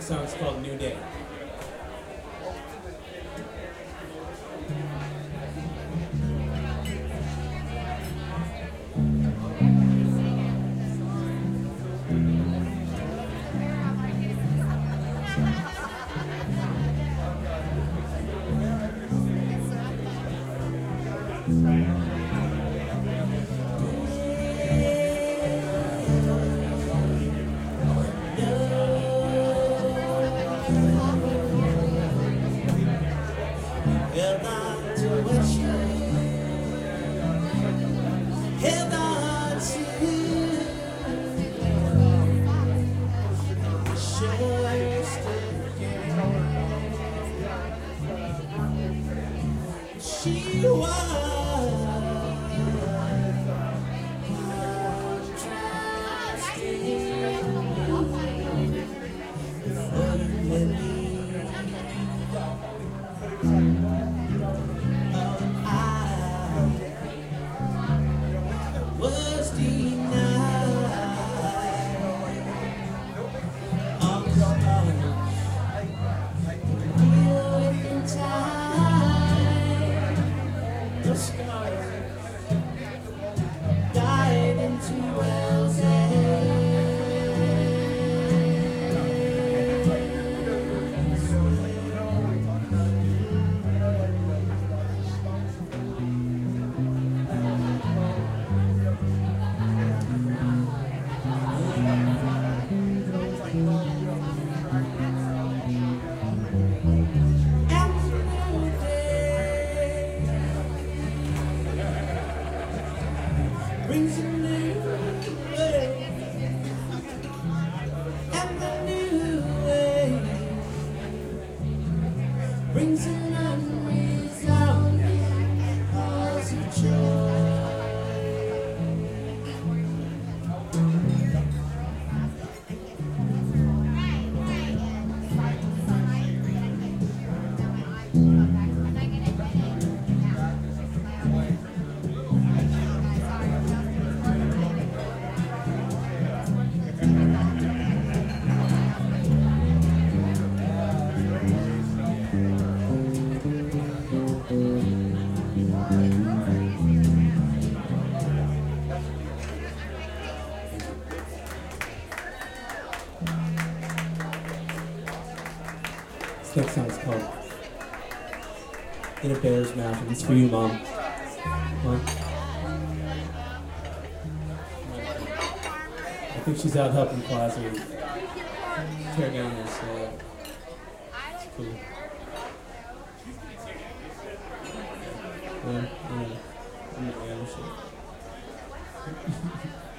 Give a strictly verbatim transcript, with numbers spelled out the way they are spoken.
next song is called New Day. She was died into wells. Brings a new way, and the new way brings an unresounding cause of joy. This next song is called In a Bear's Mouth, and it's for you, Mom. Mom. I think she's out helping class and tear down this. Uh, it's cool. Yeah, yeah, yeah, yeah,